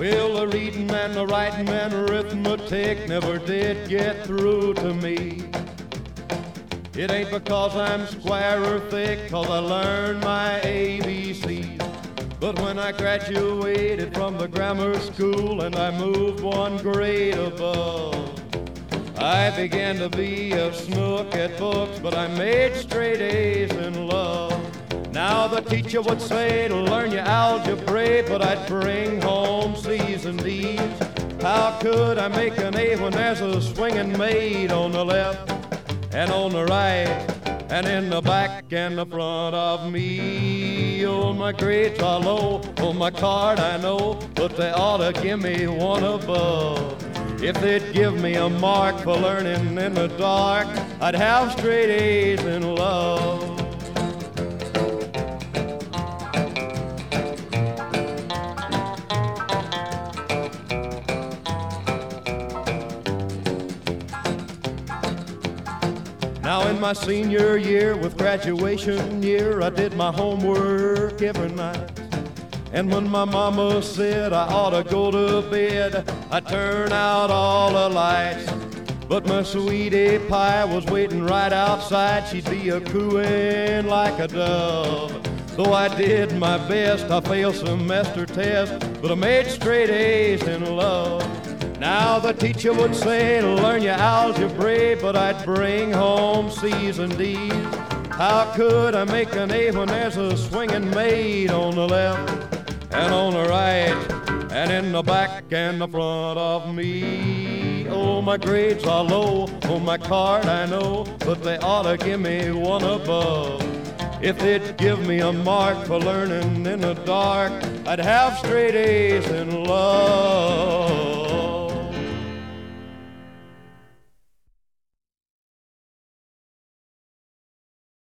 Well, the reading and the writing and arithmetic never did get through to me. It ain't because I'm square or thick, 'cause I learned my ABCs. But when I graduated from the grammar school and I moved one grade above, I began to be a snook at books, but I made straight A's in love. Now the teacher would say to learn your algebra, but I'd bring home C's and D's. How could I make an A when there's a swinging maid on the left and on the right and in the back and the front of me? Oh, my grades are low, on my card I know, but they ought to give me one above. If they'd give me a mark for learning in the dark, I'd have straight A's in love. Now in my senior year with graduation year, I did my homework every night. And when my mama said I ought to go to bed, I turned out all the lights. But my sweetie pie was waiting right outside. She'd be a cooing like a dove. Though I did my best, I failed semester tests, but I made straight A's in love. Now the teacher would say to learn your algebra, but I'd bring home C's and D's. How could I make an A when there's a swinging maid on the left and on the right and in the back and the front of me? Oh, my grades are low, on my card I know, but they ought to give me one above. If they'd give me a mark for learning in the dark, I'd have straight A's in love.